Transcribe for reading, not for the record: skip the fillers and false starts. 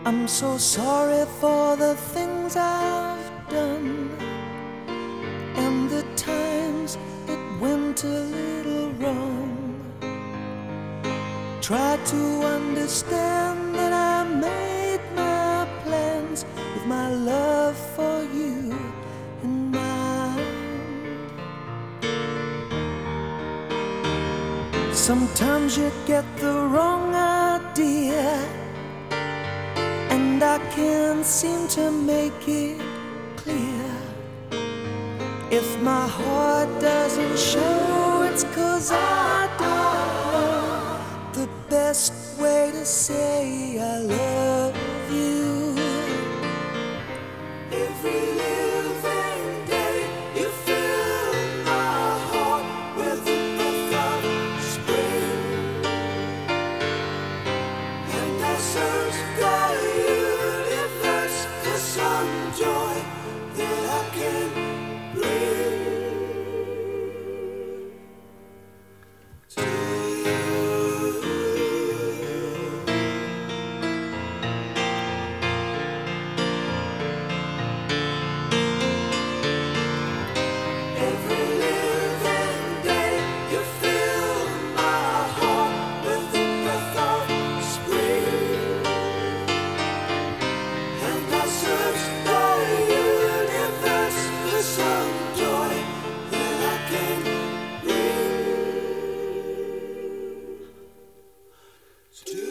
I'm so sorry for the things I've done and the times it went a little wrong. Try to understand that I made my plans with my love for you in mind. Sometimes you get the wrong idea, and I can't seem to make it clear. If my heart doesn't show, it's 'cause I don't know the best way to say I love you. Every living day you fill my heart with the breath of spring, and I search the universe for some joy that I can bring to you. Every living day you fill my heart with the breath of spring, and I search the universe for some joy that I can bring to